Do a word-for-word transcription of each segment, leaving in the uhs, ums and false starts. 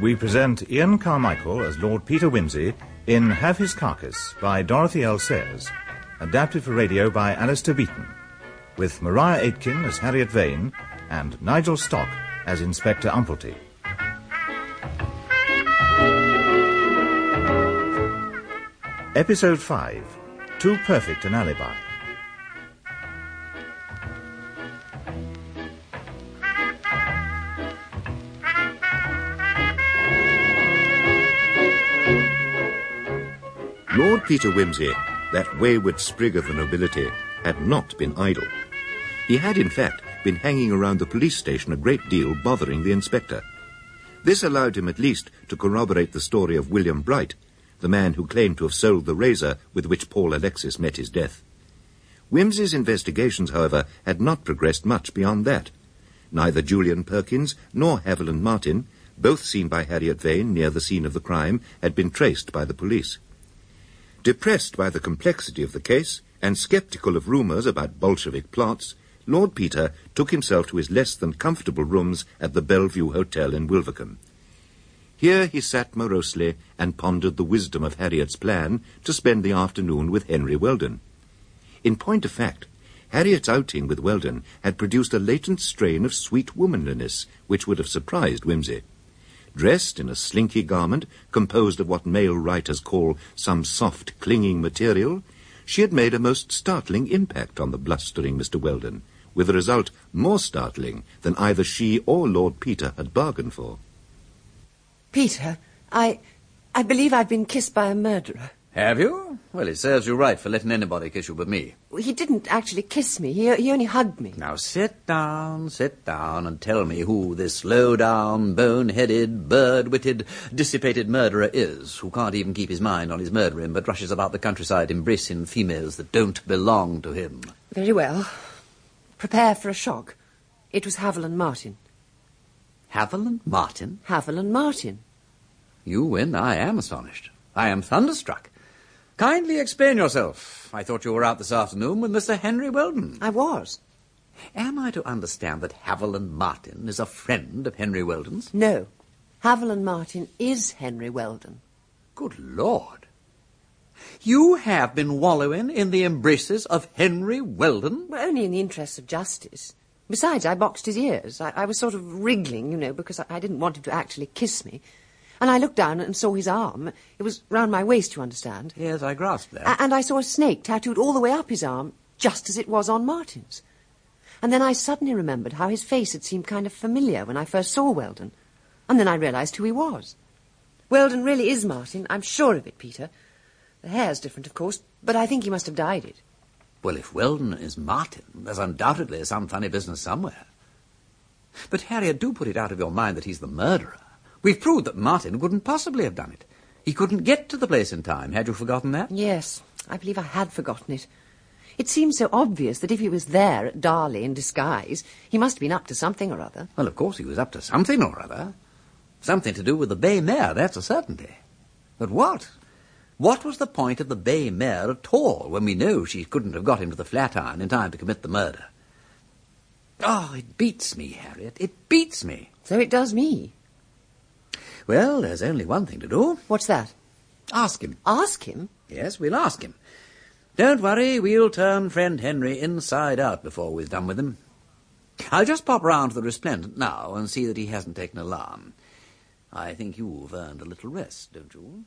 we present Ian Carmichael as Lord Peter Wimsey in Have His Carcass by Dorothy L. Sayers, adapted for radio by Alistair Beaton, with Maria Aitken as Harriet Vane and Nigel Stock as Inspector Umplety. Episode five, Too Perfect an Alibi. Lord Peter Wimsey, that wayward sprig of the nobility, had not been idle. He had, in fact, been hanging around the police station a great deal, bothering the inspector. This allowed him at least to corroborate the story of William Bright, the man who claimed to have sold the razor with which Paul Alexis met his death. Wimsey's investigations, however, had not progressed much beyond that. Neither Julian Perkins nor Haviland Martin, both seen by Harriet Vane near the scene of the crime, had been traced by the police. Depressed by the complexity of the case and sceptical of rumours about Bolshevik plots, Lord Peter took himself to his less than comfortable rooms at the Bellevue Hotel in Wilvercombe. Here he sat morosely and pondered the wisdom of Harriet's plan to spend the afternoon with Henry Weldon. In point of fact, Harriet's outing with Weldon had produced a latent strain of sweet womanliness which would have surprised Wimsey. Dressed in a slinky garment composed of what male writers call some soft, clinging material, she had made a most startling impact on the blustering Mister Weldon, with a result more startling than either she or Lord Peter had bargained for. Peter, I... I believe I've been kissed by a murderer. Have you? Well, it serves you right for letting anybody kiss you but me. He didn't actually kiss me. He, he only hugged me. Now sit down, sit down, and tell me who this low-down, bone-headed, bird-witted, dissipated murderer is, who can't even keep his mind on his murdering, but rushes about the countryside embracing females that don't belong to him. Very well. Prepare for a shock. It was Haviland Martin. Haviland Martin? Haviland Martin. You win. I am astonished. I am thunderstruck. Kindly explain yourself. I thought you were out this afternoon with Mister Henry Weldon. I was. Am I to understand that Haviland Martin is a friend of Henry Weldon's? No. Haviland Martin is Henry Weldon. Good Lord. You have been wallowing in the embraces of Henry Weldon? Well, only in the interests of justice. Besides, I boxed his ears. I, I was sort of wriggling, you know, because I, I didn't want him to actually kiss me. And I looked down and saw his arm. It was round my waist, you understand. Yes, I grasped that. A- and I saw a snake tattooed all the way up his arm, just as it was on Martin's. And then I suddenly remembered how his face had seemed kind of familiar when I first saw Weldon. And then I realised who he was. Weldon really is Martin. I'm sure of it, Peter. The hair's different, of course, but I think he must have dyed it. Well, if Weldon is Martin, there's undoubtedly some funny business somewhere. But, Harriet, do put it out of your mind that he's the murderer. We've proved that Martin couldn't possibly have done it. He couldn't get to the place in time. Had you forgotten that? Yes, I believe I had forgotten it. It seems so obvious that if he was there at Darley in disguise, he must have been up to something or other. Well, of course he was up to something or other. Something to do with the bay mare, that's a certainty. But what? What was the point of the bay mare at all, when we know she couldn't have got him to the Flatiron in time to commit the murder? Oh, it beats me, Harriet. It beats me. So it does me. Well, there's only one thing to do. What's that? Ask him. Ask him? Yes, we'll ask him. Don't worry, we'll turn friend Henry inside out before we've done with him. I'll just pop round to the Resplendent now and see that he hasn't taken alarm. I think you've earned a little rest, don't you?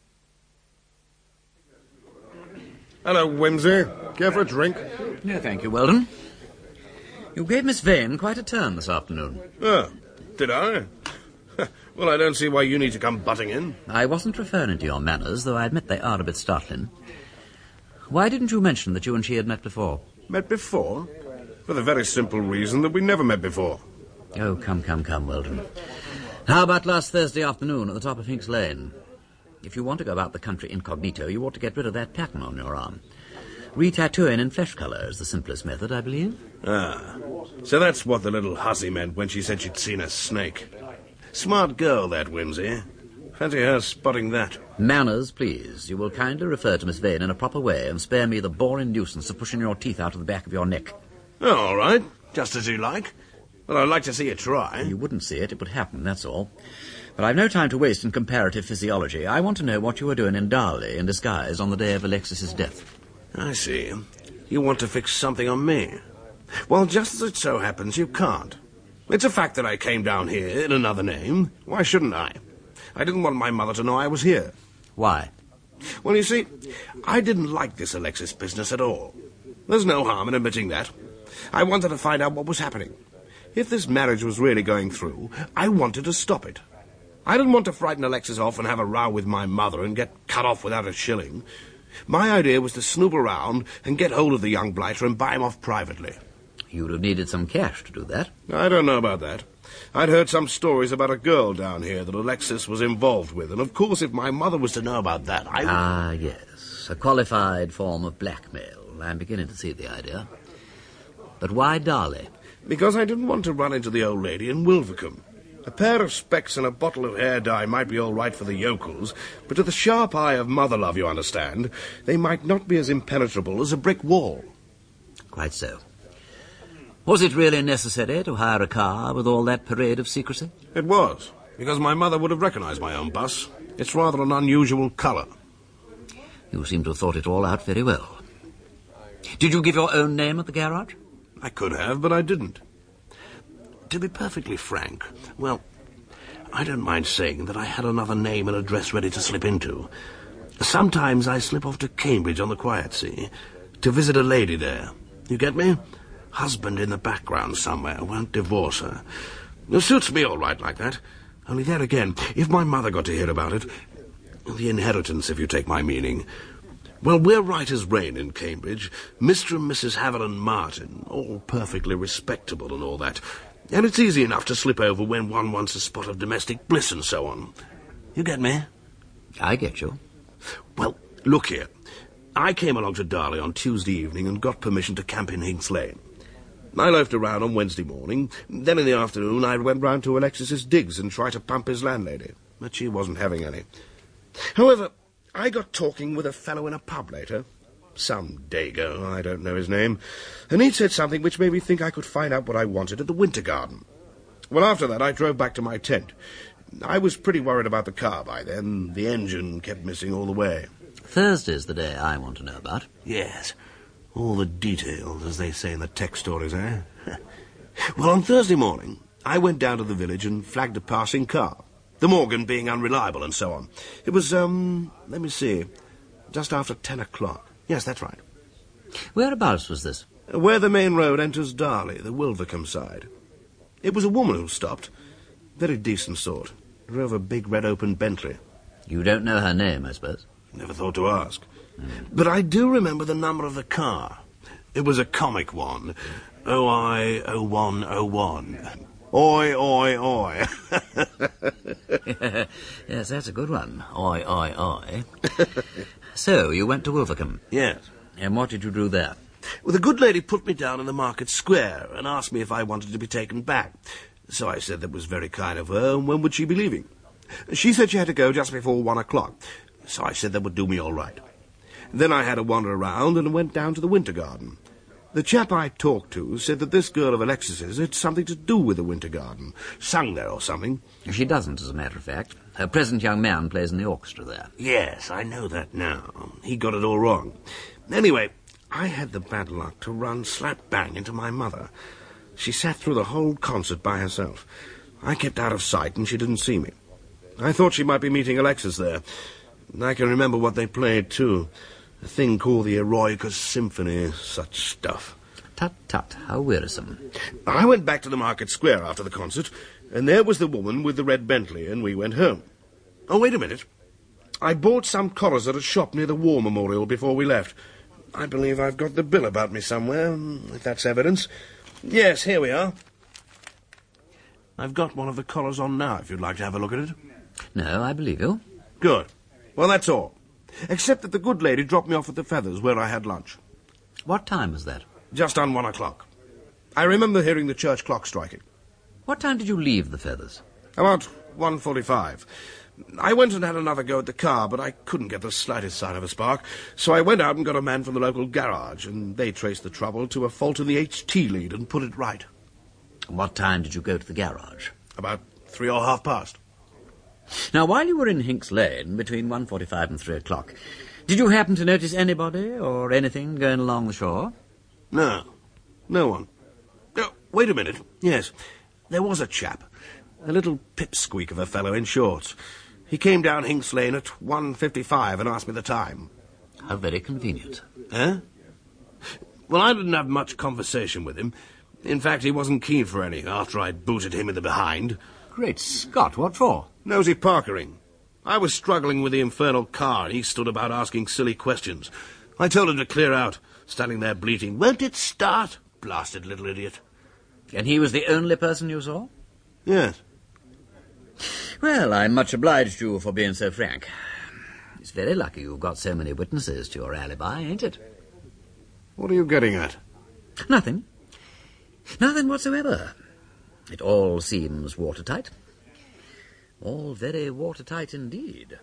Hello, Wimsey. Care for a drink? No, thank you, Weldon. You gave Miss Vane quite a turn this afternoon. Oh, did I? Well, I don't see why you need to come butting in. I wasn't referring to your manners, though I admit they are a bit startling. Why didn't you mention that you and she had met before? Met before? For the very simple reason that we never met before. Oh, come, come, come, Weldon. How about last Thursday afternoon at the top of Hinks Lane? If you want to go about the country incognito, you ought to get rid of that pattern on your arm. Re-tattooing in flesh colour is the simplest method, I believe. Ah, so that's what the little hussy meant when she said she'd seen a snake. Smart girl, that Wimsey. Fancy her spotting that. Manners, please. You will kindly refer to Miss Vane in a proper way and spare me the boring nuisance of pushing your teeth out of the back of your neck. Oh, all right. Just as you like. Well, I'd like to see you try. You wouldn't see it. It would happen, that's all. But I've no time to waste in comparative physiology. I want to know what you were doing in Darley in disguise on the day of Alexis's death. I see. You want to fix something on me. Well, just as it so happens, you can't. It's a fact that I came down here in another name. Why shouldn't I? I didn't want my mother to know I was here. Why? Well, you see, I didn't like this Alexis business at all. There's no harm in admitting that. I wanted to find out what was happening. If this marriage was really going through, I wanted to stop it. I didn't want to frighten Alexis off and have a row with my mother and get cut off without a shilling. My idea was to snoop around and get hold of the young blighter and buy him off privately. You'd have needed some cash to do that. I don't know about that. I'd heard some stories about a girl down here that Alexis was involved with, and of course if my mother was to know about that, I... Ah, yes. A qualified form of blackmail. I'm beginning to see the idea. But why Darley? Because I didn't want to run into the old lady in Wilvercombe. A pair of specs and a bottle of hair dye might be all right for the yokels, but to the sharp eye of mother love, you understand, they might not be as impenetrable as a brick wall. Quite so. Was it really necessary to hire a car with all that parade of secrecy? It was, because my mother would have recognized my own bus. It's rather an unusual colour. You seem to have thought it all out very well. Did you give your own name at the garage? I could have, but I didn't. To be perfectly frank, well, I don't mind saying that I had another name and address ready to slip into. Sometimes I slip off to Cambridge on the quiet sea to visit a lady there. You get me? Husband in the background somewhere, won't divorce her. It suits me all right like that. Only there again, if my mother got to hear about it, the inheritance, if you take my meaning. Well, we're right as rain in Cambridge. Mister and Missus Haviland Martin, all perfectly respectable and all that. And it's easy enough to slip over when one wants a spot of domestic bliss and so on. You get me? I get you. Well, look here. I came along to Darley on Tuesday evening and got permission to camp in Hinks Lane. I loafed around on Wednesday morning. Then in the afternoon I went round to Alexis's digs and tried to pump his landlady. But she wasn't having any. However, I got talking with a fellow in a pub later. Some Dago, I don't know his name, and he said something which made me think I could find out what I wanted at the Winter Garden. Well, after that, I drove back to my tent. I was pretty worried about the car by then. The engine kept missing all the way. Thursday's the day I want to know about. Yes. All the details, as they say in the tech stories, eh? Well, on Thursday morning, I went down to the village and flagged a passing car. The Morgan being unreliable and so on. It was, um, let me see, just after ten o'clock. Yes, that's right. Whereabouts was this? Where the main road enters Darley, the Wilvercombe side. It was a woman who stopped. Very decent sort. Drove a big red open Bentley. You don't know her name, I suppose? Never thought to ask. Mm. But I do remember the number of the car. It was a comic one. O I oh one oh one. Oi, oi, oi. Yes, that's a good one. Oi, oi, oi. So, you went to Wilvercombe? Yes. And what did you do there? Well, the good lady put me down in the market square and asked me if I wanted to be taken back. So I said that was very kind of her, and when would she be leaving? She said she had to go just before one o'clock, so I said that would do me all right. Then I had a wander around and went down to the Winter Garden. The chap I talked to said that this girl of Alexis's had something to do with the Winter Garden, sung there or something. She doesn't, as a matter of fact. Her present young man plays in the orchestra there. Yes, I know that now. He got it all wrong. Anyway, I had the bad luck to run slap bang into my mother. She sat through the whole concert by herself. I kept out of sight and she didn't see me. I thought she might be meeting Alexis there. I can remember what they played, too. A thing called the Eroicus Symphony, such stuff. Tut, tut, how wearisome. I went back to the market square after the concert, and there was the woman with the red Bentley, and we went home. Oh, wait a minute. I bought some collars at a shop near the War Memorial before we left. I believe I've got the bill about me somewhere, if that's evidence. Yes, here we are. I've got one of the collars on now, if you'd like to have a look at it. No, I believe you. Good. Well, that's all. Except that the good lady dropped me off at the Feathers, where I had lunch. What time was that? Just on one o'clock. I remember hearing the church clock striking. What time did you leave the Feathers? About one forty-five. I went and had another go at the car, but I couldn't get the slightest sign of a spark, so I went out and got a man from the local garage, and they traced the trouble to a fault in the H T lead and put it right. What time did you go to the garage? About three or half past. Now, while you were in Hinks Lane, between one forty-five and three o'clock, did you happen to notice anybody or anything going along the shore? No. No one. Oh, wait a minute. Yes. There was a chap. A little pipsqueak of a fellow in shorts. He came down Hinks Lane at one fifty-five and asked me the time. How very convenient. Eh? Well, I didn't have much conversation with him. In fact, he wasn't keen for any after I'd booted him in the behind. Great Scott, what for? Nosy Parkering. I was struggling with the infernal car, and he stood about asking silly questions. I told him to clear out, standing there bleating, "Won't it start?" Blasted little idiot. And he was the only person you saw? Yes. Well, I'm much obliged to you for being so frank. It's very lucky you've got so many witnesses to your alibi, ain't it? What are you getting at? Nothing. Nothing whatsoever. It all seems watertight. All very watertight indeed.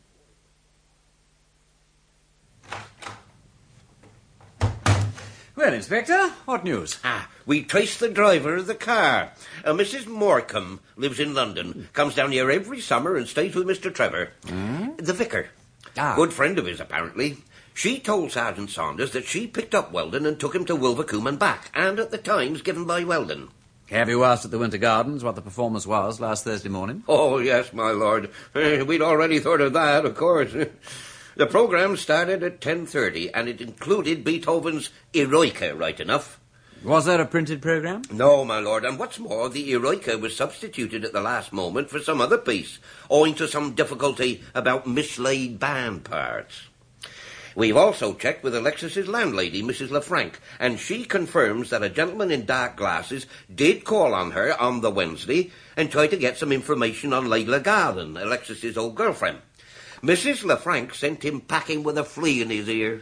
Well, Inspector, what news? Ah, we traced the driver of the car. Uh, Missus Morecambe lives in London, comes down here every summer and stays with Mister Trevor. Mm? The vicar. Ah. Good friend of his, apparently. She told Sergeant Saunders that she picked up Weldon and took him to Wilvercombe and back, and at the times given by Weldon. Have you asked at the Winter Gardens what the performance was last Thursday morning? Oh, yes, my lord. Uh, we'd already thought of that, of course. The programme started at ten thirty, and it included Beethoven's Eroica, right enough. Was there a printed programme? No, my lord, and what's more, the Eroica was substituted at the last moment for some other piece, owing to some difficulty about mislaid band parts. We've also checked with Alexis's landlady, Missus Lefranc, and she confirms that a gentleman in dark glasses did call on her on the Wednesday and try to get some information on Layla Garland, Alexis's old girlfriend. Missus Lefranc sent him packing with a flea in his ear.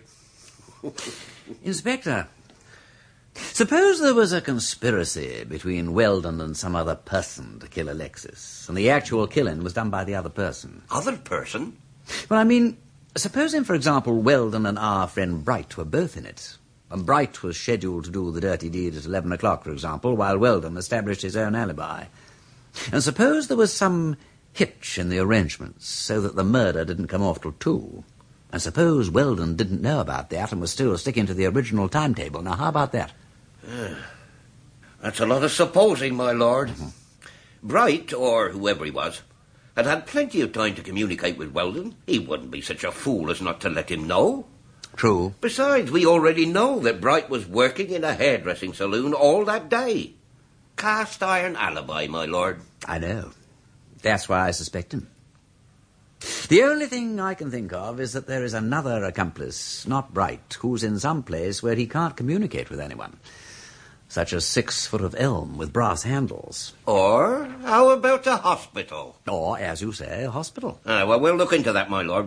Inspector, suppose there was a conspiracy between Weldon and some other person to kill Alexis, and the actual killing was done by the other person. Other person? Well, I mean, supposing, for example, Weldon and our friend Bright were both in it, and Bright was scheduled to do the dirty deed at eleven o'clock, for example, while Weldon established his own alibi. And suppose there was some hitch in the arrangements so that the murder didn't come off till two. And suppose Weldon didn't know about that and was still sticking to the original timetable. Now, how about that? Uh, that's a lot of supposing, my lord. Mm-hmm. Bright, or whoever he was, had had plenty of time to communicate with Weldon. He wouldn't be such a fool as not to let him know. True. Besides, we already know that Bright was working in a hairdressing saloon all that day. Cast iron alibi, my lord. I know. That's why I suspect him. The only thing I can think of is that there is another accomplice, not Bright, who's in some place where he can't communicate with anyone. Such as six foot of elm with brass handles. Or how about a hospital? Or, as you say, a hospital. Ah, well, we'll look into that, my lord.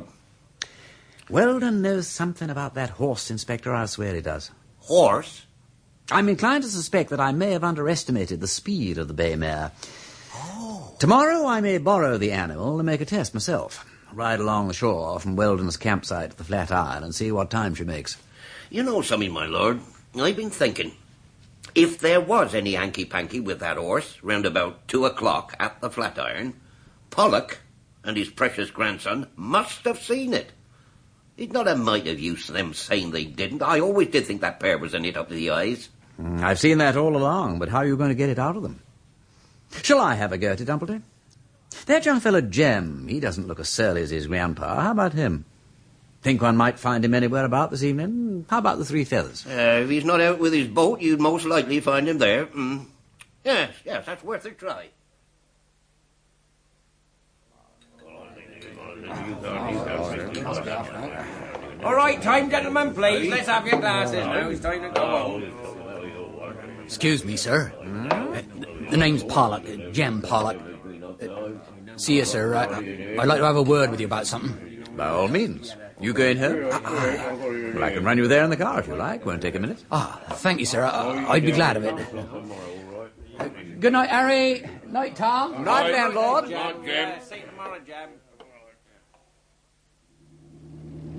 Weldon knows something about that horse, Inspector. I swear he does. Horse? I'm inclined to suspect that I may have underestimated the speed of the bay mare. Oh. Tomorrow I may borrow the animal and make a test myself. Ride along the shore from Weldon's campsite to the Flatiron and see what time she makes. You know something, my lord? I've been thinking. If there was any hanky-panky with that horse round about two o'clock at the Flatiron, Pollock and his precious grandson must have seen it. It's not a mite of use them saying they didn't. I always did think that pair was in it up to the eyes. Mm, I've seen that all along, but how are you going to get it out of them? Shall I have a go at it, Dumpleton? That young fellow Jem, he doesn't look as surly as his grandpa. How about him? Think one might find him anywhere about this evening? How about the Three Feathers? Uh, if he's not out with his boat, you'd most likely find him there. Mm. Yes, yes, that's worth a try. All right, time, gentlemen, please. Let's have your glasses now. It's time to go home. Excuse me, sir. Hmm? Uh, the name's Pollock, uh, Jem Pollock. Uh, see you, sir. I, I'd like to have a word with you about something. By all means. You going home? Uh, uh, well, I can run you there in the car if you like. Won't take a minute. Ah, thank you, sir. I, I'd be glad of it. Uh, good night, Harry. Night, Tom. Night, landlord. Night, Jem. See you tomorrow, Jem.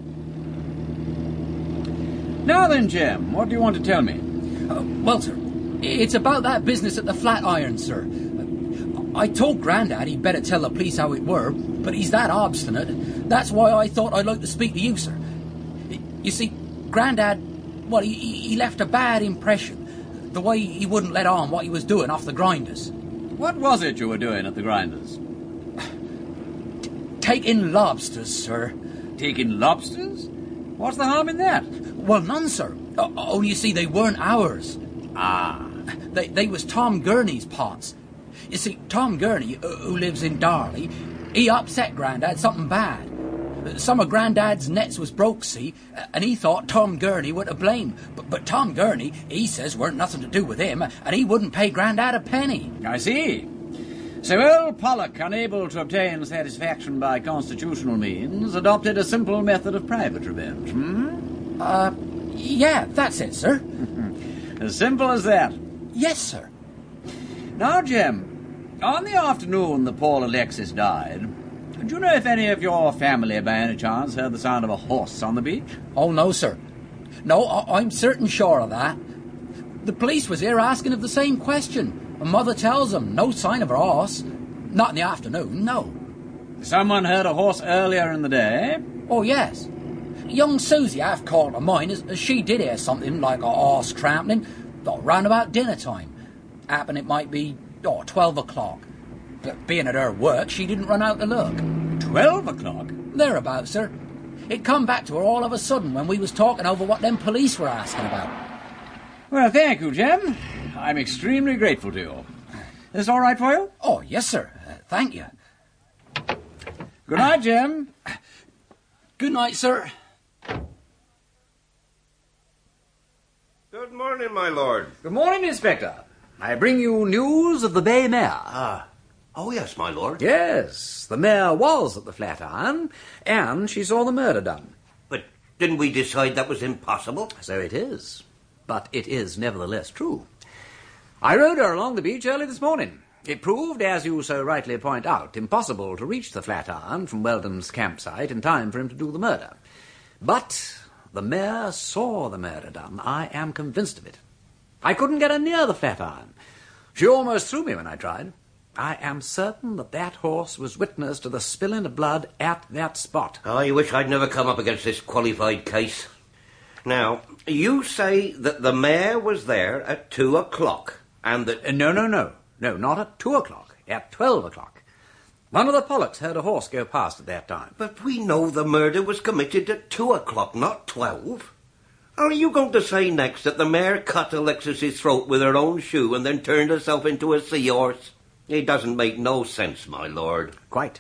Now then, Jem, what do you want to tell me? Uh, well, sir, It's about that business at the Flatiron, sir. I told Grandad he'd better tell the police how it were, but he's that obstinate. That's why I thought I'd like to speak to you, sir. You see, Grandad, well, he, he left a bad impression. The way he wouldn't let on what he was doing off the grinders. What was it you were doing at the grinders? Taking lobsters, sir. Taking lobsters? What's the harm in that? Well, none, sir. O- only you see, they weren't ours. Ah. They, they was Tom Gurney's pots. You see, Tom Gurney, uh, who lives in Darley, he upset Grandad something bad. Some of Grandad's nets was broke, see, and he thought Tom Gurney were to blame. But, but Tom Gurney, he says, weren't nothing to do with him, and he wouldn't pay Grandad a penny. I see. So Earl Pollock, unable to obtain satisfaction by constitutional means, adopted a simple method of private revenge, hmm? Uh, yeah, that's it, sir. As simple as that? Yes, sir. Now, Jem, on the afternoon that Paul Alexis died, do you know if any of your family, by any chance, heard the sound of a horse on the beach? Oh, no, sir. No, I- I'm certain sure of that. The police was here asking of the same question. And Mother tells them no sign of a horse. Not in the afternoon, no. Someone heard a horse earlier in the day? Oh, yes. Young Susie half called to mine as, as she did hear something like a horse trampling, oh, round about dinner time. Happen it might be, oh, twelve o'clock. But being at her work, she didn't run out to look. Twelve o'clock? Thereabouts, sir. It come back to her all of a sudden when we was talking over what them police were asking about. Well, thank you, Jem. I'm extremely grateful to you. Is this all right for you? Oh, yes, sir. Uh, thank you. Good night, Jem. Good night, sir. Good morning, my lord. Good morning, Inspector. I bring you news of the Bay Mare. Ah. Oh, yes, my lord. Yes, the mare was at the Flatiron, and she saw the murder done. But didn't we decide that was impossible? So it is. But it is nevertheless true. I rode her along the beach early this morning. It proved, as you so rightly point out, impossible to reach the Flatiron from Weldon's campsite in time for him to do the murder. But the mare saw the murder done. I am convinced of it. I couldn't get her near the Flatiron. She almost threw me when I tried. I am certain that that horse was witness to the spilling of blood at that spot. I wish I'd never come up against this qualified case. Now, you say that the mare was there at two o'clock, and that... Uh, no, no, no. No, not at two o'clock. At twelve o'clock. One of the Pollocks heard a horse go past at that time. But we know the murder was committed at two o'clock, not twelve. Are you going to say next that the mare cut Alexis's throat with her own shoe and then turned herself into a seahorse? It doesn't make no sense, my lord. Quite.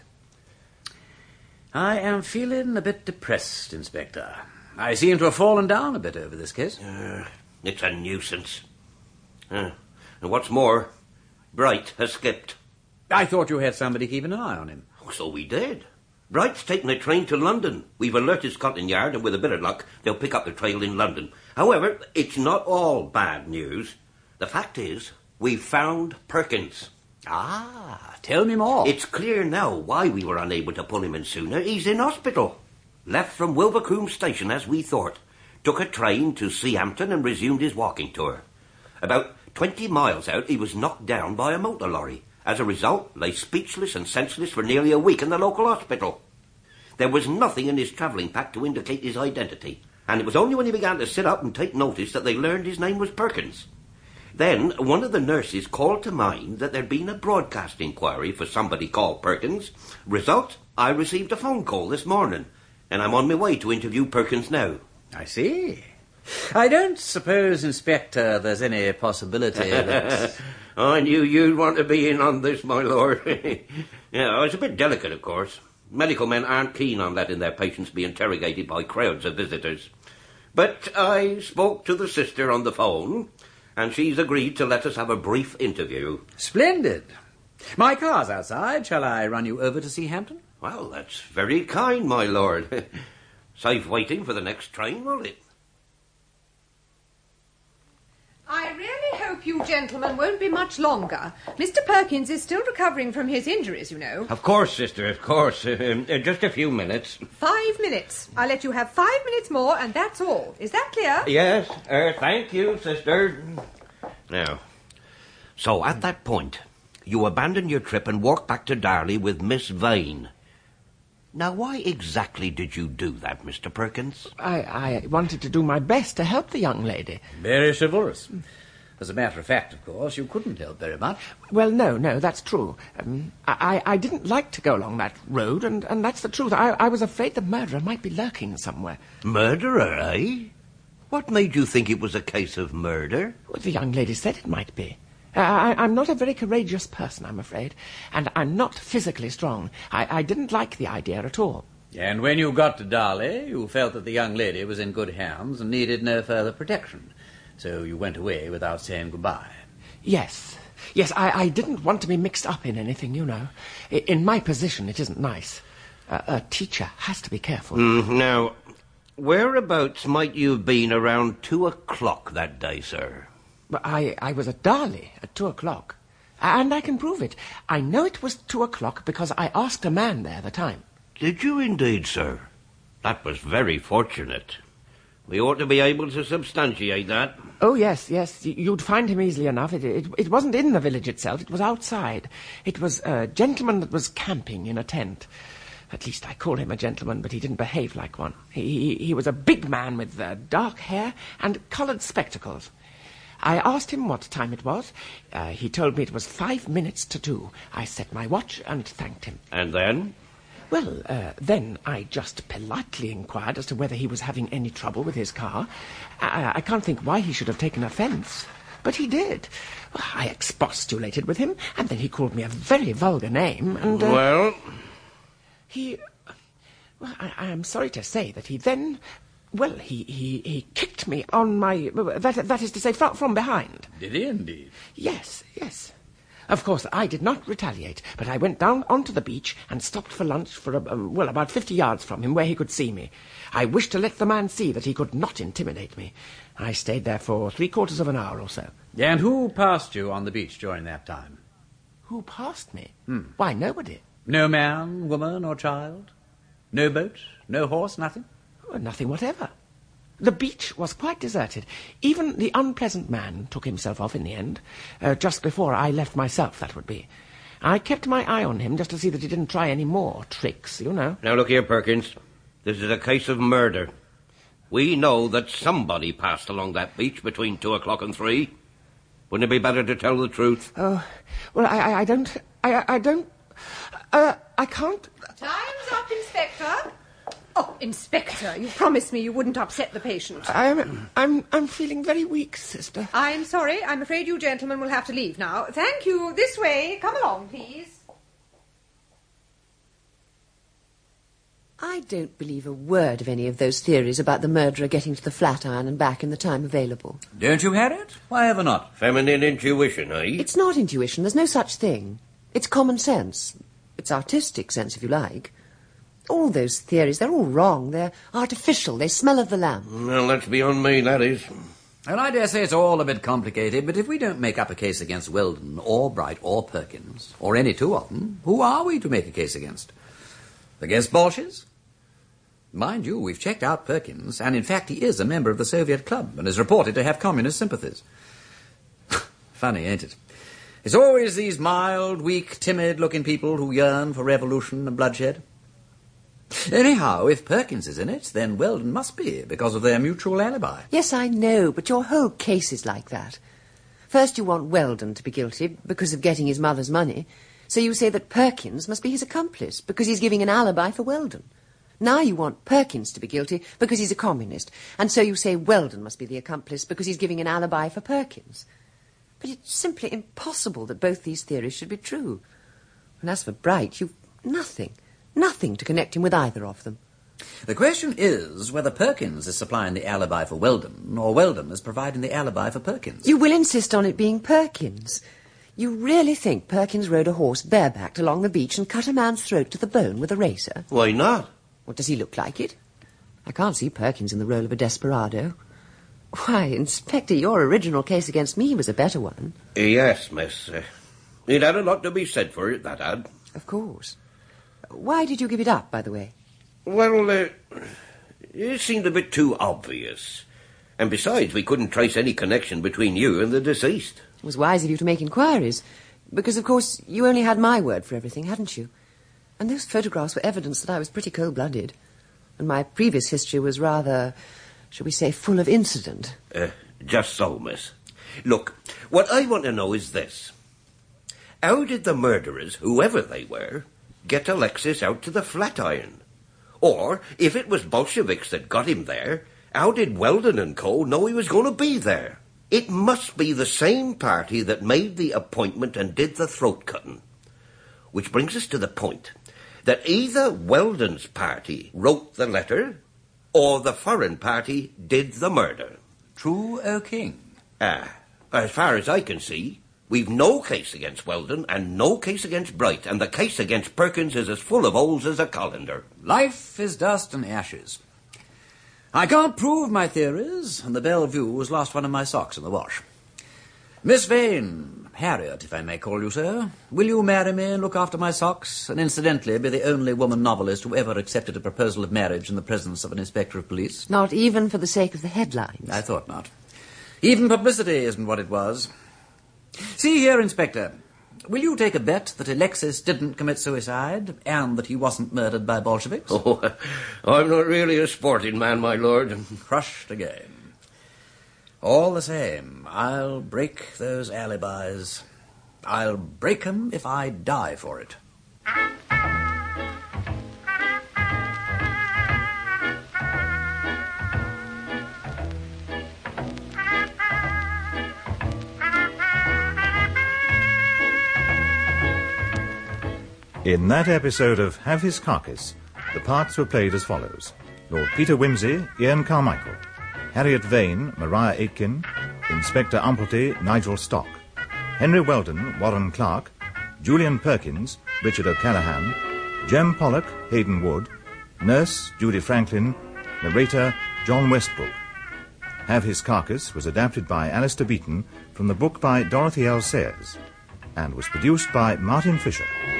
I am feeling a bit depressed, Inspector. I seem to have fallen down a bit over this case. Uh, it's a nuisance. Uh, and what's more, Bright has skipped. I thought you had somebody keeping an eye on him. Oh, so we did. Bright's taken a train to London. We've alerted Scotland Yard, and with a bit of luck, they'll pick up the trail in London. However, it's not all bad news. The fact is, we've found Perkins. Ah, tell me more. It's clear now why we were unable to pull him in sooner. He's in hospital. Left from Wilvercombe Station, as we thought. Took a train to Seahampton and resumed his walking tour. About twenty miles out, he was knocked down by a motor lorry. As a result, lay speechless and senseless for nearly a week in the local hospital. There was nothing in his travelling pack to indicate his identity, and it was only when he began to sit up and take notice that they learned his name was Perkins. Then one of the nurses called to mind that there'd been a broadcast inquiry for somebody called Perkins. Result, I received a phone call this morning, and I'm on my way to interview Perkins now. I see. I don't suppose, Inspector, there's any possibility that... I knew you'd want to be in on this, my lord. Yeah, it's a bit delicate, of course. Medical men aren't keen on letting their patients be interrogated by crowds of visitors. But I spoke to the sister on the phone, and she's agreed to let us have a brief interview. Splendid. My car's outside. Shall I run you over to Seahampton? Well, that's very kind, my lord. Safe waiting for the next train, won't it? I really hope you gentlemen won't be much longer. Mister Perkins is still recovering from his injuries, you know. Of course, sister, of course. Uh, uh, just a few minutes. Five minutes. I'll let you have five minutes more, and that's all. Is that clear? Yes, uh, thank you, sister. Now, So, at that point, you abandoned your trip and walked back to Darley with Miss Vane. Now, why exactly did you do that, Mister Perkins? I, I wanted to do my best to help the young lady. Very chivalrous. As a matter of fact, of course, you couldn't help very much. Well, no, no, that's true. Um, I, I didn't like to go along that road, and, and that's the truth. I, I was afraid the murderer might be lurking somewhere. Murderer, eh? What made you think it was a case of murder? Well, the young lady said it might be. Uh, I, I'm not a very courageous person, I'm afraid, and I'm not physically strong. I, I didn't like the idea at all. And when you got to Darley, you felt that the young lady was in good hands and needed no further protection. So you went away without saying goodbye. Yes. Yes, I, I didn't want to be mixed up in anything, you know. I, in my position, it isn't nice. Uh, a teacher has to be careful. Mm, now, whereabouts might you have been around two o'clock that day, sir? But I, I was at Darley at two o'clock. And I can prove it. I know it was two o'clock because I asked a man there the time. Did you indeed, sir? That was very fortunate. We ought to be able to substantiate that. Oh, yes, yes. You'd find him easily enough. It, it, it wasn't in the village itself. It was outside. It was a gentleman that was camping in a tent. At least I call him a gentleman, but he didn't behave like one. He, he, he was a big man with uh, dark hair and coloured spectacles. I asked him what time it was. Uh, he told me it was five minutes to two. I set my watch and thanked him. And then? Well, uh, then I just politely inquired as to whether he was having any trouble with his car. I, I can't think why he should have taken offence, but he did. I expostulated with him, and then he called me a very vulgar name, and... Uh, well? He... Well, I, I am sorry to say that he then... Well, he, he, he kicked me on my... That, that is to say, from, from behind. Did he indeed? Yes, yes. Of course, I did not retaliate, but I went down onto the beach and stopped for lunch for, a, um, well, about fifty yards from him where he could see me. I wished to let the man see that he could not intimidate me. I stayed there for three quarters of an hour or so. And who passed you on the beach during that time? Who passed me? Hmm. Why, nobody. No man, woman, or child? No boat? No horse? Nothing? Well, nothing whatever. The beach was quite deserted. Even the unpleasant man took himself off in the end. Uh, just before I left myself, that would be. I kept my eye on him just to see that he didn't try any more tricks, you know. Now, look here, Perkins. This is a case of murder. We know that somebody passed along that beach between two o'clock and three. Wouldn't it be better to tell the truth? Oh, well, I, I, I don't... I, I don't... Uh, I can't... Time's up, Inspector. Oh, Inspector, you promised me you wouldn't upset the patient. I'm, I'm, I'm feeling very weak, sister. I'm sorry. I'm afraid you gentlemen will have to leave now. Thank you. This way. Come along, please. I don't believe a word of any of those theories about the murderer getting to the Flatiron and back in the time available. Don't you, Harriet? Why ever not? Feminine intuition, eh? It's not intuition. There's no such thing. It's common sense. It's artistic sense, if you like. All those theories, they're all wrong. They're artificial. They smell of the lamp. Well, that's beyond me, that is. Well, I dare say it's all a bit complicated, but if we don't make up a case against Weldon, or Bright, or Perkins, or any two of them, who are we to make a case against? Against Bolshes? Mind you, we've checked out Perkins, and in fact he is a member of the Soviet Club, and is reported to have communist sympathies. Funny, ain't it? It's always these mild, weak, timid-looking people who yearn for revolution and bloodshed. Anyhow, if Perkins is in it, then Weldon must be, because of their mutual alibi. Yes, I know, but your whole case is like that. First you want Weldon to be guilty because of getting his mother's money, so you say that Perkins must be his accomplice because he's giving an alibi for Weldon. Now you want Perkins to be guilty because he's a communist, and so you say Weldon must be the accomplice because he's giving an alibi for Perkins. But it's simply impossible that both these theories should be true. And as for Bright, you've nothing... Nothing to connect him with either of them. The question is whether Perkins is supplying the alibi for Weldon, or Weldon is providing the alibi for Perkins. You will insist on it being Perkins. You really think Perkins rode a horse barebacked along the beach and cut a man's throat to the bone with a razor? Why not? What, does he look like it? I can't see Perkins in the role of a desperado. Why, Inspector, your original case against me was a better one. Yes, miss. Uh, it had a lot to be said for it, that had. Of course. Why did you give it up, by the way? Well, uh, it seemed a bit too obvious. And besides, we couldn't trace any connection between you and the deceased. It was wise of you to make inquiries, because, of course, you only had my word for everything, hadn't you? And those photographs were evidence that I was pretty cold-blooded. And my previous history was rather, shall we say, full of incident. Uh, just so, miss. Look, what I want to know is this. How did the murderers, whoever they were, get Alexis out to the Flatiron? Or, if it was Bolsheviks that got him there, how did Weldon and co. know he was going to be there? It must be the same party that made the appointment and did the throat-cutting. Which brings us to the point that either Weldon's party wrote the letter, or the foreign party did the murder. True, O King. Ah, as far as I can see, we've no case against Weldon and no case against Bright, and the case against Perkins is as full of holes as a colander. Life is dust and ashes. I can't prove my theories, and the Bellevue has lost one of my socks in the wash. Miss Vane, Harriet, if I may call you so, will you marry me and look after my socks, and incidentally be the only woman novelist who ever accepted a proposal of marriage in the presence of an inspector of police? Not even for the sake of the headlines? I thought not. Even publicity isn't what it was. See here, Inspector, will you take a bet that Alexis didn't commit suicide, and that he wasn't murdered by Bolsheviks? Oh, I'm not really a sporting man, my lord. Crushed again. All the same, I'll break those alibis. I'll break 'em if I die for it. In that episode of Have His Carcass, the parts were played as follows. Lord Peter Wimsey, Ian Carmichael. Harriet Vane, Maria Aitken. Inspector Umplety, Nigel Stock. Henry Weldon, Warren Clark. Julian Perkins, Richard O'Callaghan. Jem Pollock, Hayden Wood. Nurse, Judy Franklin. Narrator, John Westbrook. Have His Carcass was adapted by Alistair Beaton from the book by Dorothy L. Sayers and was produced by Martin Fisher.